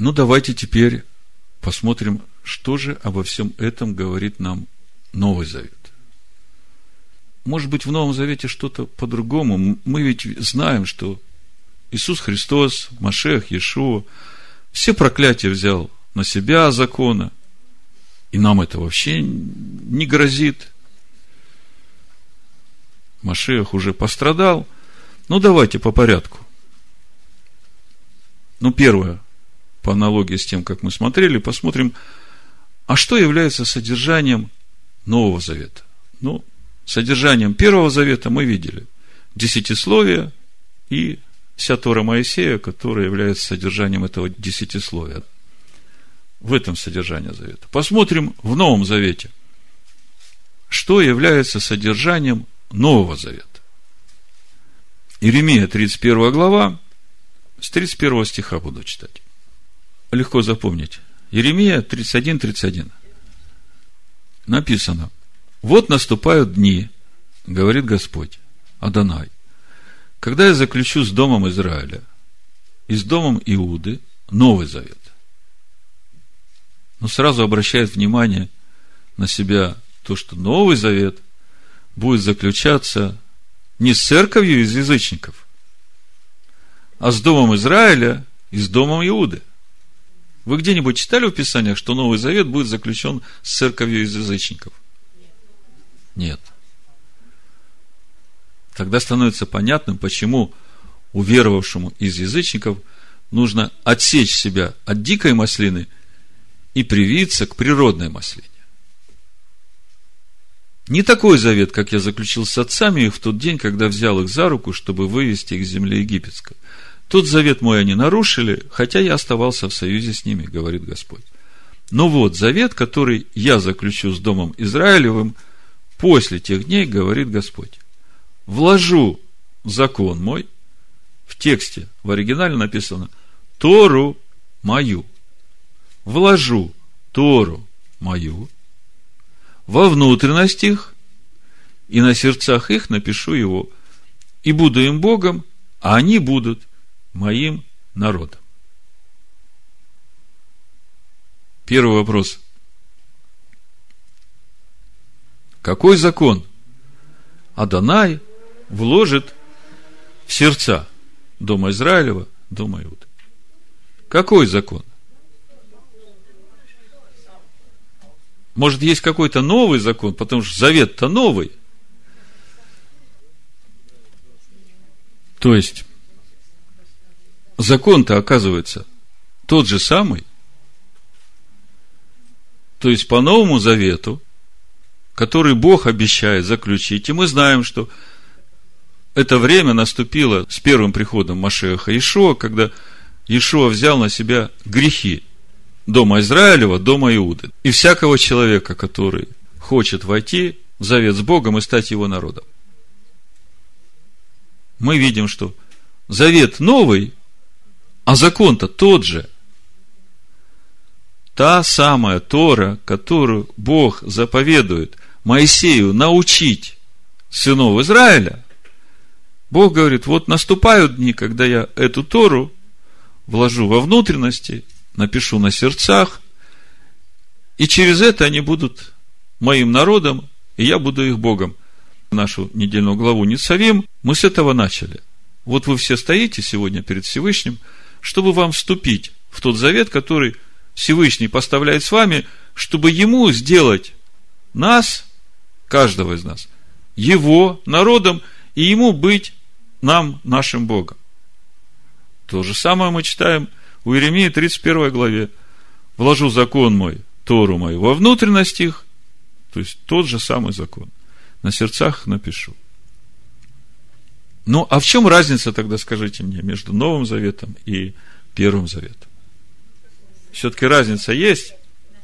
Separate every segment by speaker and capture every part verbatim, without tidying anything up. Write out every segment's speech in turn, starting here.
Speaker 1: Ну, давайте теперь посмотрим, что же обо всем этом говорит нам Новый Завет. Может быть, в Новом Завете что-то по-другому. Мы ведь знаем, что Иисус Христос, Машиах, Иешуа, все проклятия взял на себя закона, и нам это вообще не грозит. Машиах уже пострадал. Ну, давайте по порядку. Ну, первое, по аналогии с тем, как мы смотрели, посмотрим, а что является содержанием Нового Завета? Ну, содержанием Первого Завета мы видели десятисловие и вся Тора Моисея, которая является содержанием этого десятисловия. В этом содержание Завета. Посмотрим в Новом Завете, что является содержанием Нового Завета. Иеремия, тридцать первая глава, с тридцать первого стиха буду читать. Легко запомнить. Иеремия тридцать один тридцать один. Написано: «Вот наступают дни, говорит Господь, Адонай, когда я заключу с домом Израиля и с домом Иуды Новый Завет». Но сразу обращает внимание на себя то, что Новый Завет будет заключаться не с церковью из язычников, а с домом Израиля и с домом Иуды. Вы где-нибудь читали в Писаниях, что Новый Завет будет заключен с церковью из язычников? Нет. Тогда становится понятным, почему уверовавшему из язычников нужно отсечь себя от дикой маслины и привиться к природной маслине. Не такой завет, как я заключил с отцами их в тот день, когда взял их за руку, чтобы вывести их с земли египетской. Тот завет мой они нарушили, хотя я оставался в союзе с ними, говорит Господь. Но вот завет, который я заключу с домом Израилевым после тех дней, говорит Господь. Вложу закон мой, в тексте, в оригинале написано, Тору мою. Вложу Тору мою во внутренность их, и на сердцах их напишу его, и буду им Богом, а они будут моим народом. Первый вопрос. Какой закон Адонай вложит в сердца дома Израилева, дома Иуды? Какой закон? Может, есть какой-то новый закон, потому что завет-то новый. То есть, закон-то, оказывается, тот же самый. То есть, по Новому Завету, который Бог обещает заключить, и мы знаем, что это время наступило с первым приходом Машиаха Иешуа, когда Иешуа взял на себя грехи дома Израилева, дома Иуды, и всякого человека, который хочет войти в завет с Богом и стать его народом. Мы видим, что завет новый, а закон-то тот же. Та самая Тора, которую Бог заповедует Моисею научить сынов Израиля, Бог говорит, вот наступают дни, когда я эту Тору вложу во внутренности, напишу на сердцах, и через это они будут моим народом, и я буду их Богом. Нашу недельную главу Ницавим мы с этого начали. Вот вы все стоите сегодня перед Всевышним, чтобы вам вступить в тот завет, который Всевышний поставляет с вами, чтобы Ему сделать нас, каждого из нас, Его народом, и Ему быть нам, нашим Богом. То же самое мы читаем у Иеремии тридцать первой главе. Вложу закон мой, Тору мою во внутренность их, то есть тот же самый закон. На сердцах напишу. Ну, а в чем разница тогда, скажите мне, между Новым Заветом и Первым Заветом? Все-таки разница есть?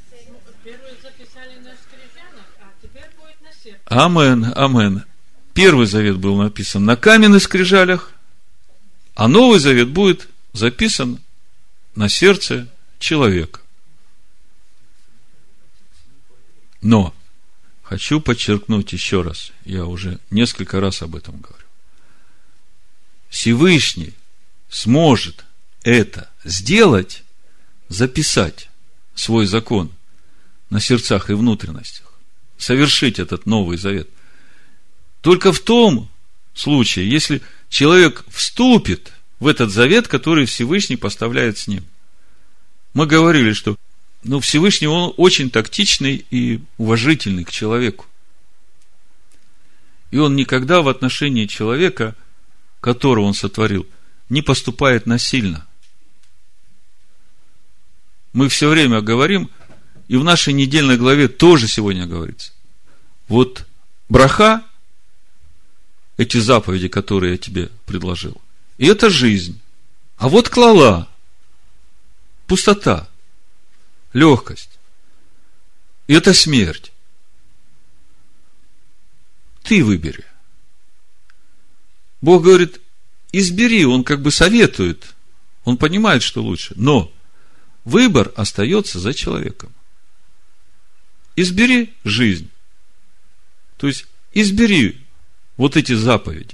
Speaker 1: Амен, амен. Первый Завет был написан на каменных скрижалях, а Новый Завет будет записан на сердце человека. Но хочу подчеркнуть еще раз, я уже несколько раз об этом говорю. Всевышний сможет это сделать записать свой закон на сердцах и внутренностях, совершить этот Новый Завет, только в том случае, если человек вступит в этот завет, который Всевышний поставляет с ним. Мы говорили, что ну, Всевышний, он очень тактичный и уважительный к человеку. И он никогда в отношении человека, которого он сотворил, не поступает насильно. Мы все время говорим, и в нашей недельной главе тоже сегодня говорится. Вот браха, эти заповеди, которые я тебе предложил, и это жизнь. А вот клала, пустота, легкость, и это смерть. Ты выбери. Бог говорит, избери, он как бы советует, он понимает, что лучше, но выбор остается за человеком. Избери жизнь. То есть, избери вот эти заповеди.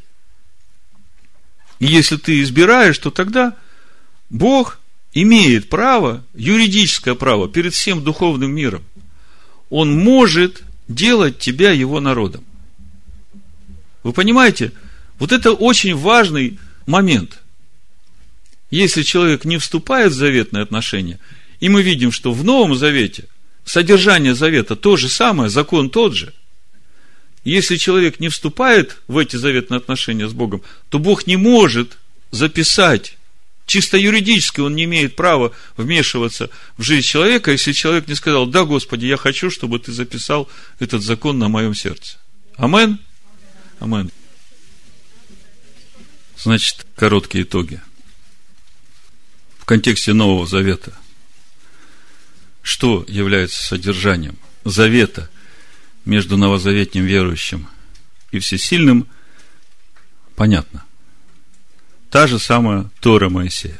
Speaker 1: И если ты избираешь, то тогда Бог имеет право, юридическое право перед всем духовным миром. Он может делать тебя его народом. Вы понимаете? Вот это очень важный момент. Если человек не вступает в заветные отношения, и мы видим, что в Новом Завете содержание завета то же самое, закон тот же. Если человек не вступает в эти заветные отношения с Богом, то Бог не может записать, чисто юридически он не имеет права вмешиваться в жизнь человека, если человек не сказал: да, Господи, я хочу, чтобы ты записал этот закон на моем сердце. Амен? Амен. Значит, короткие итоги. В контексте Нового Завета. Что является содержанием завета между новозаветним верующим и всесильным? Понятно. Та же самая Тора Моисея.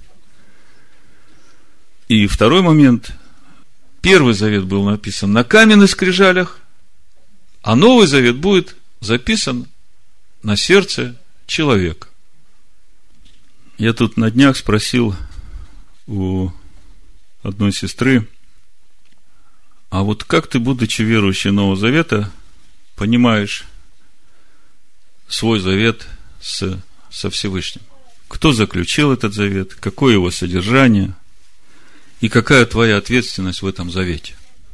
Speaker 1: И второй момент. Первый завет был написан на каменных скрижалях, а Новый Завет будет записан на сердце человека. Я тут на днях спросил у одной сестры: а вот как ты, будучи верующей Нового Завета, понимаешь свой завет с, со Всевышним? Кто заключил этот завет? Какое его содержание? И какая твоя ответственность в этом завете?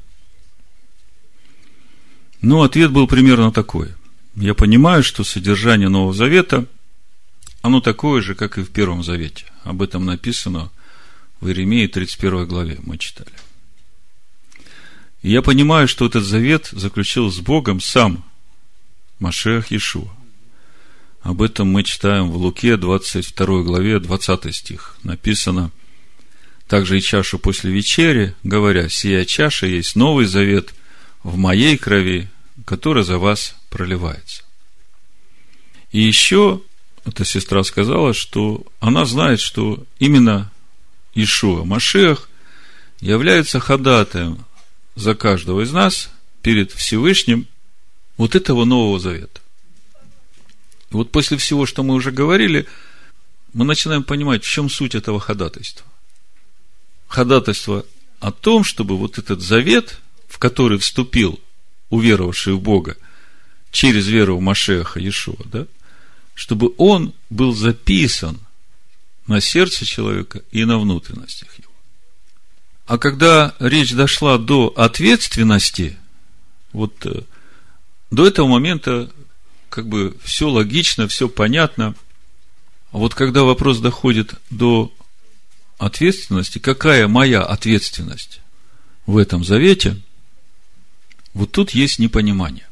Speaker 1: Ну, ответ был примерно такой. Я понимаю, что содержание Нового Завета, оно такое же, как и в Первом Завете. Об этом написано в Иеремии тридцать первой главе, мы читали. И я понимаю, что этот завет заключил с Богом сам Машиах Иешуа. Об этом мы читаем в Луке двадцать второй главе, двадцатый стих. Написано: также и чашу после вечери, говоря: сия чаша есть новый завет в моей крови, которая за вас проливается. И еще эта сестра сказала, что она знает, что именно Иешуа, Машиах, является ходатаем за каждого из нас перед Всевышним вот этого Нового Завета. И вот после всего, что мы уже говорили, мы начинаем понимать, в чем суть этого ходатайства. Ходатайство о том, чтобы вот этот завет, в который вступил уверовавший в Бога через веру в Машиаха Иешуа, да, чтобы он был записан на сердце человека и на внутренностях его. А когда речь дошла до ответственности, вот до этого момента как бы все логично, все понятно. А вот когда вопрос доходит до ответственности, какая моя ответственность в этом завете, вот тут есть непонимание.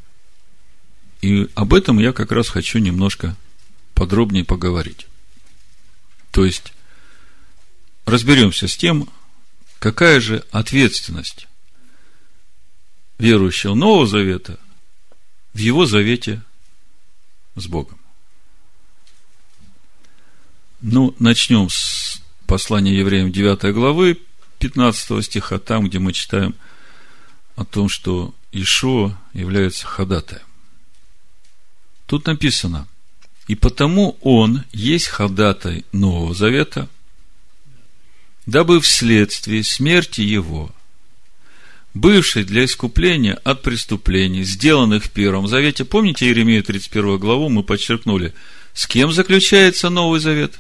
Speaker 1: И об этом я как раз хочу немножко подробнее поговорить. То есть, разберемся с тем, какая же ответственность верующего Нового Завета в его завете с Богом. Ну, начнем с послания евреям девятой главы, пятнадцатого стиха, там, где мы читаем о том, что Иешуа является ходатаем. Тут написано: и потому он есть ходатай Нового Завета дабы вследствие смерти его, бывшей для искупления от преступлений, сделанных в Первом Завете, помните Иеремию тридцать первую главу, мы подчеркнули, с кем заключается Новый Завет?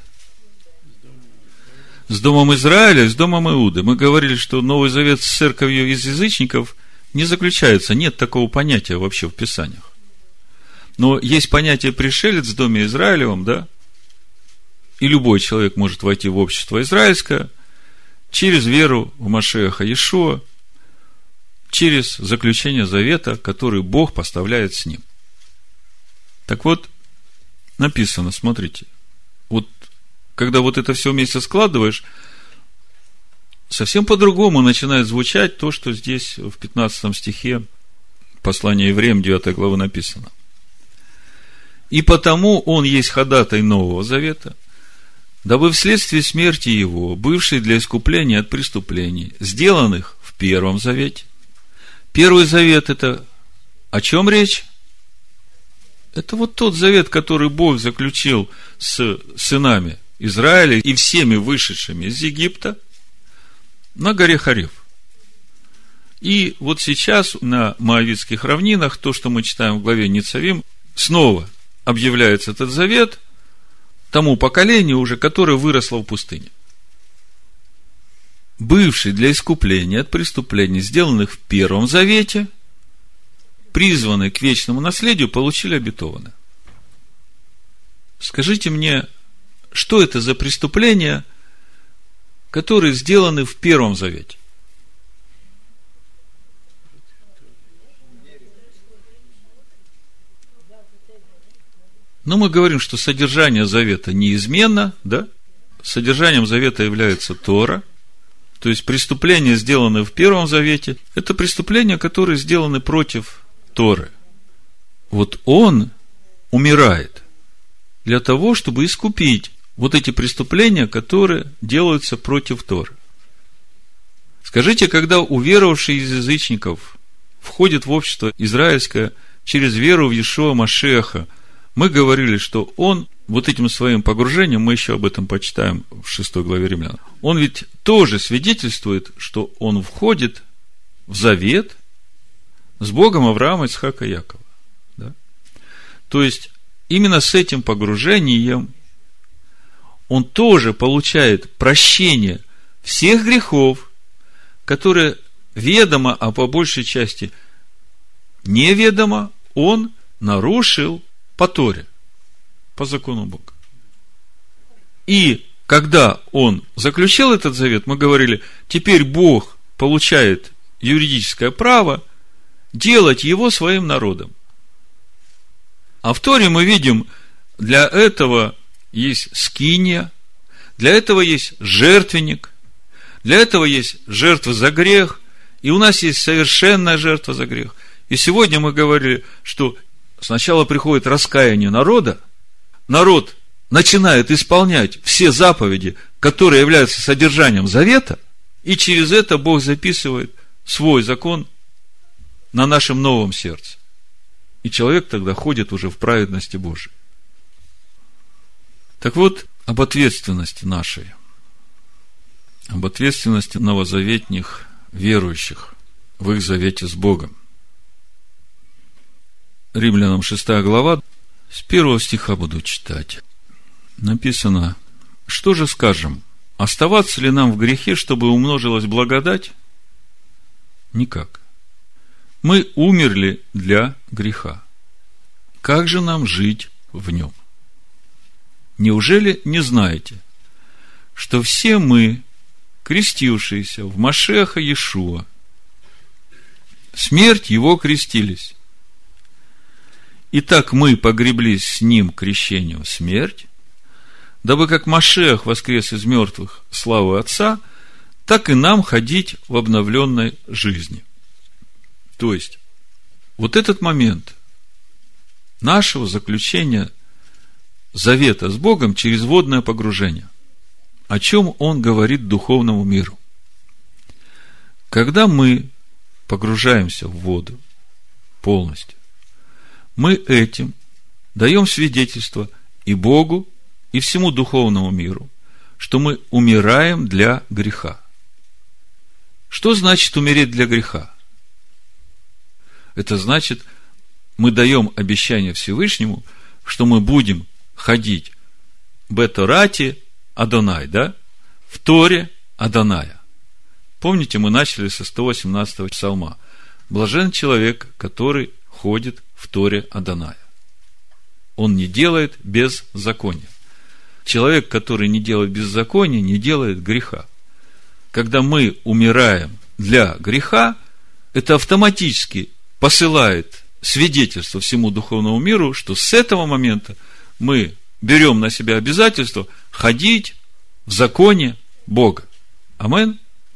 Speaker 1: С Домом Израиля, с Домом Иуды. Мы говорили, что Новый Завет с церковью из язычников не заключается, нет такого понятия вообще в Писаниях. Но есть понятие пришелец в Доме Израилевом, да? И любой человек может войти в общество израильское через веру в Машиаха Иешуа, через заключение завета, который Бог поставляет с ним. Так вот, написано, смотрите, вот когда вот это все вместе складываешь, совсем по-другому начинает звучать то, что здесь в пятнадцатом стихе послания Евреям девятой главы написано. И потому он есть ходатай Нового Завета, дабы вследствие смерти его, бывший для искупления от преступлений, сделанных в Первом Завете. Первый Завет – это о чем речь? Это вот тот завет, который Бог заключил с сынами Израиля и всеми вышедшими из Египта на горе Хорев. И вот сейчас на Моавитских равнинах, то, что мы читаем в главе Ницавим, снова объявляется этот завет тому поколению уже, которое выросло в пустыне. Бывший для искупления от преступлений, сделанных в Первом Завете, призванные к вечному наследию, получили обетованное. Скажите мне, что это за преступления, которые сделаны в Первом Завете? Но мы говорим, что содержание завета неизменно, да? Содержанием завета является Тора. То есть преступления, сделанные в Первом Завете, это преступления, которые сделаны против Торы. Вот он умирает для того, чтобы искупить вот эти преступления, которые делаются против Торы. Скажите, когда уверовавший из язычников входит в общество израильское через веру в Иешуа Машиаха, мы говорили, что он вот этим своим погружением, мы еще об этом почитаем в шестой главе Римлян, он ведь тоже свидетельствует, что он входит в завет с Богом Авраама, Ицхака и Якова. Да? То есть, именно с этим погружением он тоже получает прощение всех грехов, которые ведомо, а по большей части неведомо, он нарушил по Торе, по закону Бога. И когда он заключил этот завет, мы говорили, теперь Бог получает юридическое право делать его своим народом. А в Торе мы видим, для этого есть скиния, для этого есть жертвенник, для этого есть жертва за грех, и у нас есть совершенная жертва за грех. И сегодня мы говорили, что сначала приходит раскаяние народа, народ начинает исполнять все заповеди, которые являются содержанием завета, и через это Бог записывает свой закон на нашем новом сердце. И человек тогда ходит уже в праведности Божией. Так вот, об ответственности нашей, об ответственности новозаветних верующих в их завете с Богом. Римлянам шестая глава, с первого стиха буду читать. Написано: что же скажем? Оставаться ли нам в грехе, чтобы умножилась благодать? Никак. Мы умерли для греха. Как же нам жить в нем? Неужели не знаете, что все мы, крестившиеся в Машиаха Иешуа, смерть его крестились? Итак, мы погреблись с ним крещению в смерть, дабы как Машиах воскрес из мертвых славы Отца, так и нам ходить в обновленной жизни. То есть, вот этот момент нашего заключения завета с Богом через водное погружение, о чем он говорит духовному миру. Когда мы погружаемся в воду полностью, мы этим даем свидетельство и Богу, и всему духовному миру, что мы умираем для греха. Что значит умереть для греха? Это значит, мы даем обещание Всевышнему, что мы будем ходить беторате Адонай, да? В Торе Адоная. Помните, мы начали со сто восемнадцатого псалма. Блажен человек, который ходит в Торе Адоная. Он не делает беззакония. Человек, который не делает беззакония, не делает греха. Когда мы умираем для греха, это автоматически посылает свидетельство всему духовному миру, что с этого момента мы берем на себя обязательство ходить в законе Бога. Амин?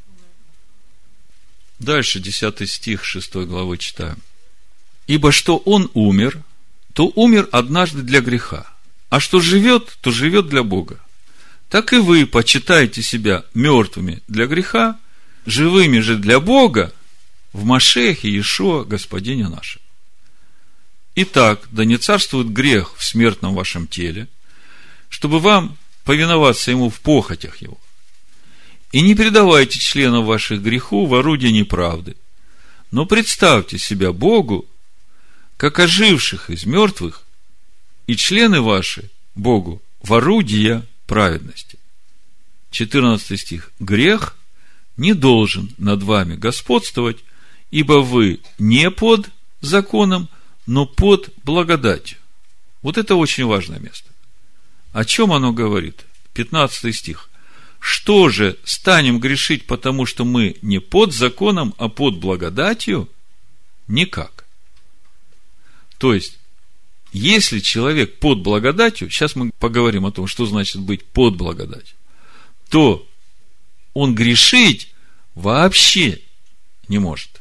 Speaker 1: Дальше десятый стих шестой главы читаем. Ибо что он умер, то умер однажды для греха, а что живет, то живет для Бога. Так и вы почитаете себя мертвыми для греха, живыми же для Бога в Машиахе Иешуа, Господине нашем. Итак, да не царствует грех в смертном вашем теле, чтобы вам повиноваться ему в похотях его. И не предавайте членов ваших греху в орудие неправды, но представьте себя Богу, как оживших из мертвых, и члены ваши Богу в орудия праведности. четырнадцатый стих. Грех не должен над вами господствовать, ибо вы не под законом, но под благодатью. Вот это очень важное место. О чем оно говорит? пятнадцатый стих. Что же, станем грешить, потому что мы не под законом, а под благодатью? Никак. То есть, если человек под благодатью, сейчас мы поговорим о том, что значит быть под благодатью, то он грешить вообще не может.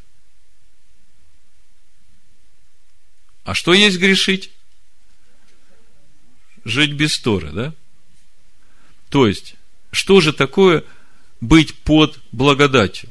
Speaker 1: А что есть грешить? Жить без Торы, да? То есть, что же такое быть под благодатью?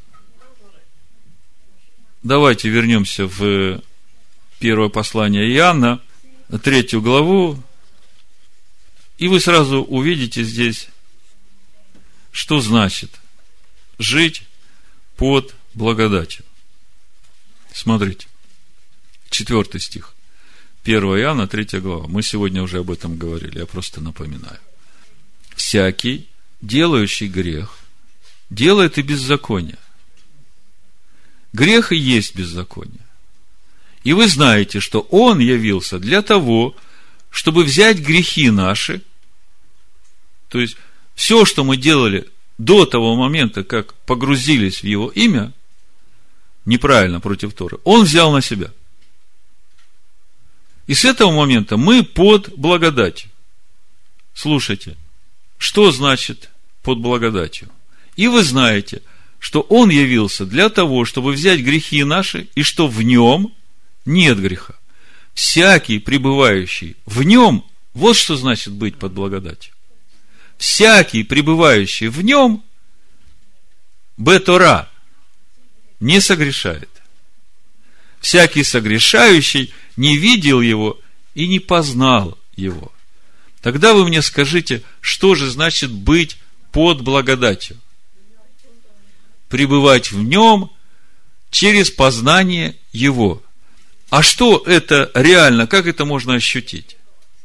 Speaker 1: Давайте вернемся в первое послание Иоанна, третью главу, и вы сразу увидите здесь, что значит жить под благодатью. Смотрите, четвертый стих. первое Иоанна, третья глава. Мы сегодня уже об этом говорили, я просто напоминаю. Всякий, делающий грех, делает и беззаконие. Грех и есть беззаконие. И вы знаете, что Он явился для того, чтобы взять грехи наши, то есть все, что мы делали до того момента, как погрузились в Его имя, неправильно против Торы, Он взял на себя. И с этого момента мы под благодатью. Слушайте, что значит под благодатью? И вы знаете, что Он явился для того, чтобы взять грехи наши, и что в Нем нет греха. Всякий, пребывающий в Нем, вот что значит быть под благодатью. Всякий, пребывающий в Нем, бе-тора, не согрешает. Всякий согрешающий не видел Его и не познал Его. Тогда вы мне скажите, что же значит быть под благодатью? Пребывать в Нем через познание Его. А что это реально? Как это можно ощутить?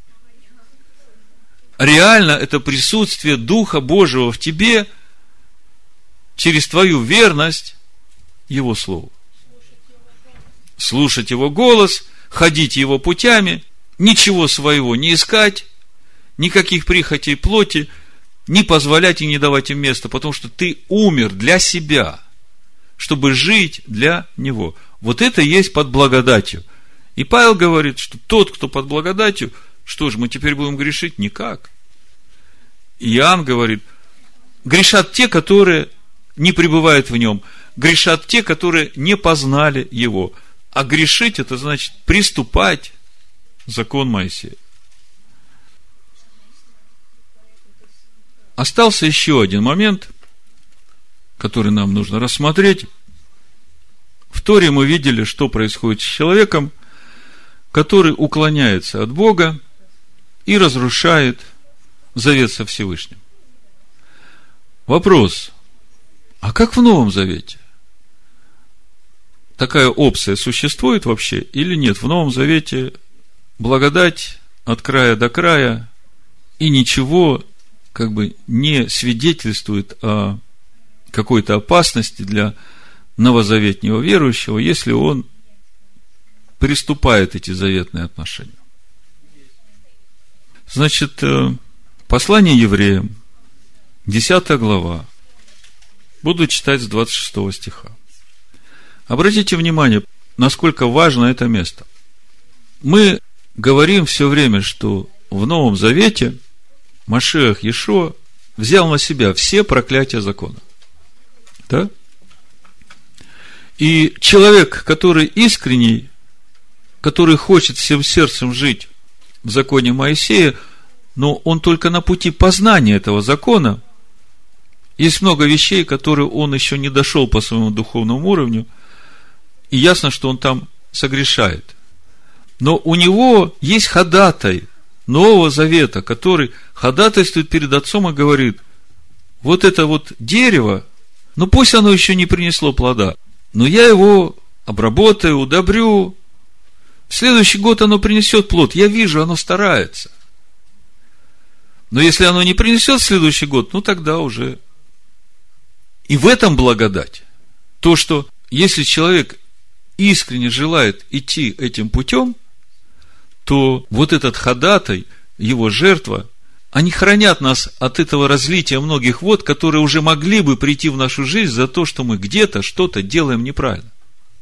Speaker 1: Реально это присутствие Духа Божьего в тебе через твою верность Его Слову. Слушать Его голос, ходить Его путями, ничего своего не искать, никаких прихотей плоти, не позволять и не давать им места, потому что ты умер для себя, чтобы жить для Него. Вот это есть под благодатью. И Павел говорит, что тот, кто под благодатью, что же, мы теперь будем грешить? Никак. И Иоанн говорит, грешат те, которые не пребывают в Нем, грешат те, которые не познали Его. А грешить, это значит приступать закон Моисея. Остался еще один момент, который нам нужно рассмотреть. В Торе мы видели, что происходит с человеком, который уклоняется от Бога и разрушает завет со Всевышним. Вопрос. А как в Новом Завете? Такая опция существует вообще или нет? В Новом Завете благодать от края до края, и ничего как бы не свидетельствует о какой-то опасности для новозаветнего верующего, если он приступает эти заветные отношения. Значит, послание евреям, десятая глава, буду читать с двадцать шестого стиха. Обратите внимание, насколько важно это место. Мы говорим все время, что в Новом Завете Машиах Иешуа взял на себя все проклятия закона. Да? И человек, который искренний, который хочет всем сердцем жить в законе Моисея, но он только на пути познания этого закона. Есть много вещей, которые он еще не дошел по своему духовному уровню, и ясно, что он там согрешает. Но у него есть ходатай Нового Завета, который ходатайствует перед Отцом и говорит: вот это вот дерево, ну пусть оно еще не принесло плода, но я его обработаю, удобрю, в следующий год оно принесет плод, я вижу, оно старается. Но если оно не принесет в следующий год, ну тогда уже... И в этом благодать. То, что если человек искренне желает идти этим путем, то вот этот ходатай, его жертва, они хранят нас от этого разлития многих вод, которые уже могли бы прийти в нашу жизнь за то, что мы где-то что-то делаем неправильно.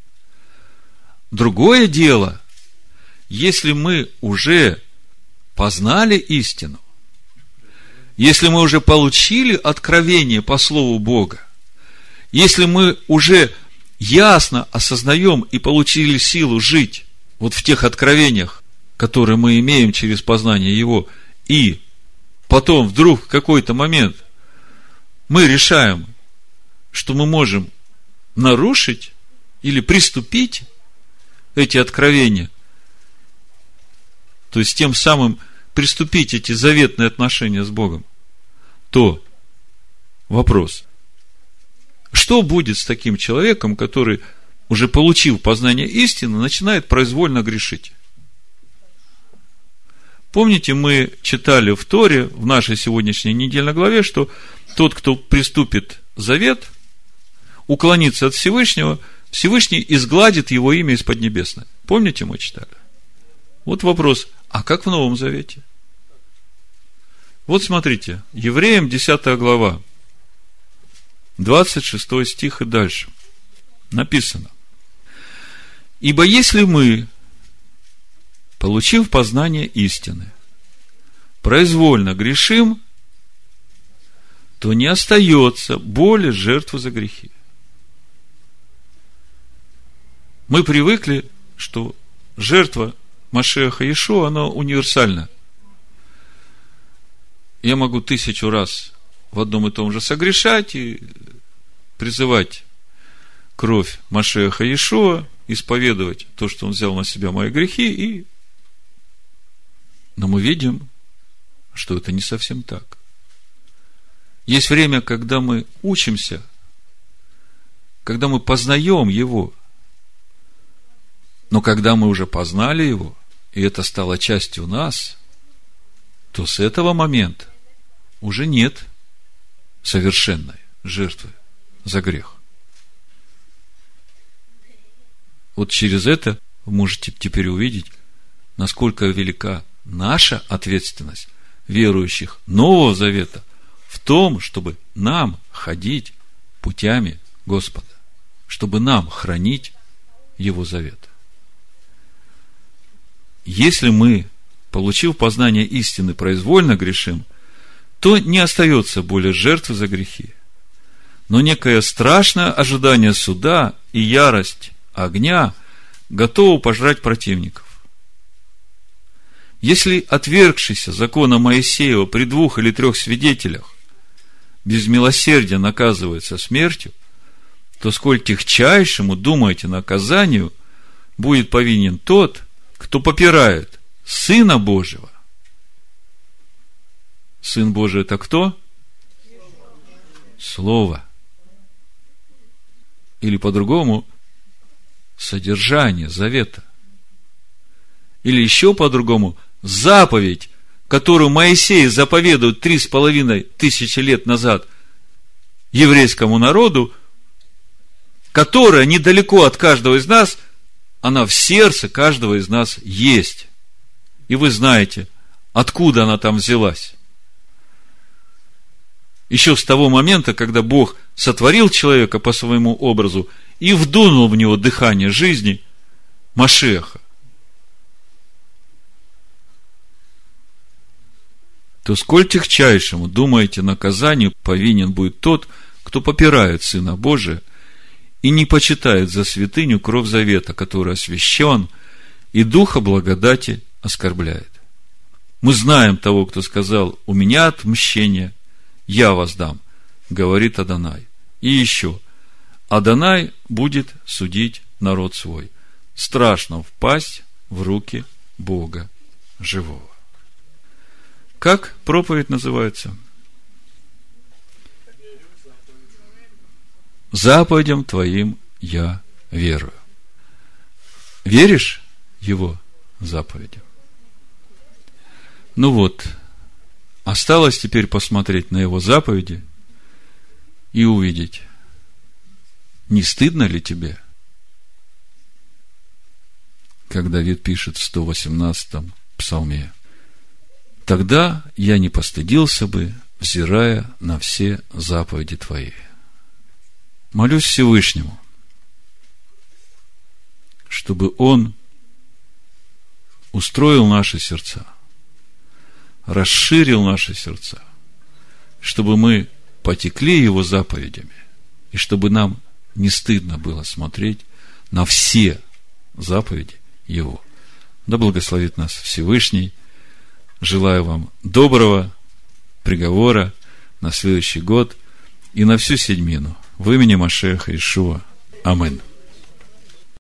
Speaker 1: Другое дело, если мы уже познали истину, если мы уже получили откровение по Слову Бога, если мы уже ясно осознаем и получили силу жить вот в тех откровениях, которые мы имеем через познание Его, и потом вдруг в какой-то момент мы решаем, что мы можем нарушить или приступить эти откровения, то есть тем самым приступить эти заветные отношения с Богом, то вопрос: что будет с таким человеком, который, уже получив познание истины, начинает произвольно грешить? Помните, мы читали в Торе, в нашей сегодняшней недельной главе, что тот, кто приступит завет, уклонится от Всевышнего, Всевышний изгладит его имя из Поднебесной. Помните, мы читали? Вот вопрос: а как в Новом Завете? Вот смотрите, Евреям десятая глава, двадцать шестой стих и дальше. Написано: ибо если мы, получив познание истины, произвольно грешим, то не остается более жертвы за грехи. Мы привыкли, что жертва Машиаха Иешуа, она универсальна. Я могу тысячу раз в одном и том же согрешать и призывать кровь Машиаха Иешуа, исповедовать то, что он взял на себя мои грехи, и... но мы видим, что это не совсем так. Есть время, когда мы учимся, когда мы познаем Его, но когда мы уже познали Его, и это стало частью нас, то с этого момента уже нет совершенной жертвы за грех. Вот через это вы можете теперь увидеть, насколько велика наша ответственность верующих Нового Завета в том, чтобы нам ходить путями Господа, чтобы нам хранить Его завет. Если мы, получив познание истины, произвольно грешим, то не остается более жертвы за грехи, но некое страшное ожидание суда и ярость огня готово пожрать противников. Если отвергшийся закона Моисеева при двух или трех свидетелях без милосердия наказывается смертью, то сколь тягчайшему, думаете, наказанию будет повинен тот, кто попирает Сына Божьего. Сын Божий — это кто? Слово. Или по-другому, содержание завета. Или еще по-другому, заповедь, которую Моисей заповедует три с половиной тысячи лет назад еврейскому народу, которая недалеко от каждого из нас, она в сердце каждого из нас есть. И вы знаете, откуда она там взялась. Еще с того момента, когда Бог сотворил человека по своему образу и вдунул в него дыхание жизни Машиаха, то сколь тягчайшему, думаете, наказанию повинен будет тот, кто попирает Сына Божия и не почитает за святыню кровь завета, который освящен, и Духа благодати оскорбляет. Мы знаем того, кто сказал: у меня отмщение, я воздам, говорит Адонай. И еще, Адонай будет судить народ свой. Страшно впасть в руки Бога живого. Как проповедь называется? Заповедям твоим я верую. Веришь его заповедям? Ну вот, осталось теперь посмотреть на его заповеди и увидеть, не стыдно ли тебе, как Давид пишет в сто восемнадцатом псалме: тогда я не постыдился бы, взирая на все заповеди твои. Молюсь Всевышнему, чтобы Он устроил наши сердца, расширил наши сердца, чтобы мы потекли Его заповедями, и чтобы нам не стыдно было смотреть на все заповеди Его. Да благословит нас Всевышний. Желаю вам доброго приговора на следующий год и на всю седьмину. В имени Машиаха Иешуа. Аминь.